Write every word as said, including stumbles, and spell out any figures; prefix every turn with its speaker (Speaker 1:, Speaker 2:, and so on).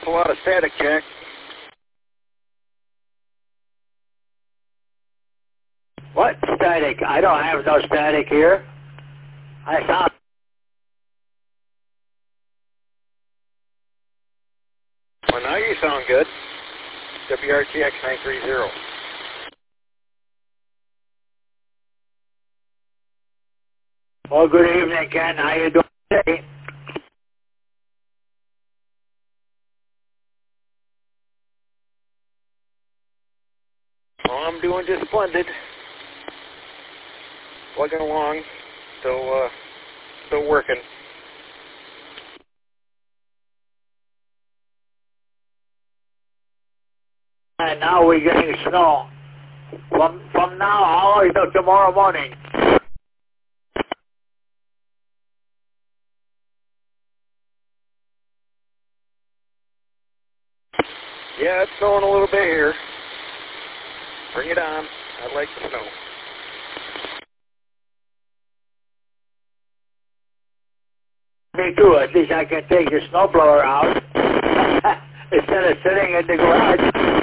Speaker 1: a lot of static, Jack.
Speaker 2: What static? I don't have no static here. I sound...
Speaker 1: Well, now you sound good. W R T X nine three zero.
Speaker 2: Well, good evening, Ken. How you doing today?
Speaker 1: Well, I'm doing just splendid. Plugging along. Still, uh, still working.
Speaker 2: And now we're getting snow. From from now all the way till tomorrow morning.
Speaker 1: Yeah, it's snowing a little bit here. Bring it on. I like the snow.
Speaker 2: Me too. At least I can take the snowblower out instead of sitting in the garage.